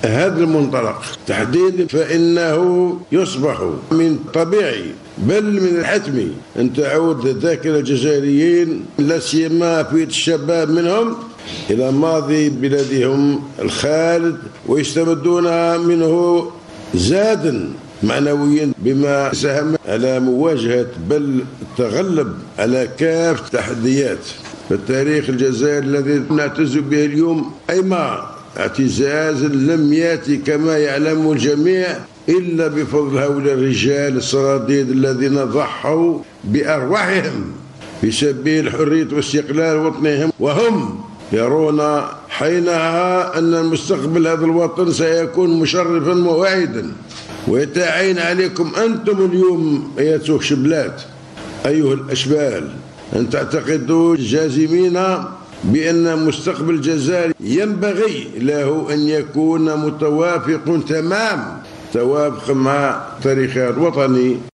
هذا المنطلق تحديدا، فإنه يصبح من طبيعي بل من الحتمي أن تعود ذاكرة الجزائريين لا سيما في الشباب منهم إلى ماضي بلادهم الخالد، ويستمدون منه زادا معنويا بما ساهم على مواجهة بل التغلب على كافة التحديات. فالتاريخ الجزائري الذي نعتز به اليوم أيما اعتزاز لم يأتي كما يعلم الجميع إلا بفضل هؤلاء الرجال الصناديد الذين ضحوا بأرواحهم في سبيل حرية واستقلال وطنهم، وهم يرون حينها أن المستقبل هذا الوطن سيكون مشرفا وواعدا. ويتعين عليكم أنتم اليوم أيها الشبلات أيها الأشبال أن تعتقدوا جازمين بأن مستقبل الجزائر ينبغي له أن يكون متوافق تمام توافق مع تاريخها الوطني.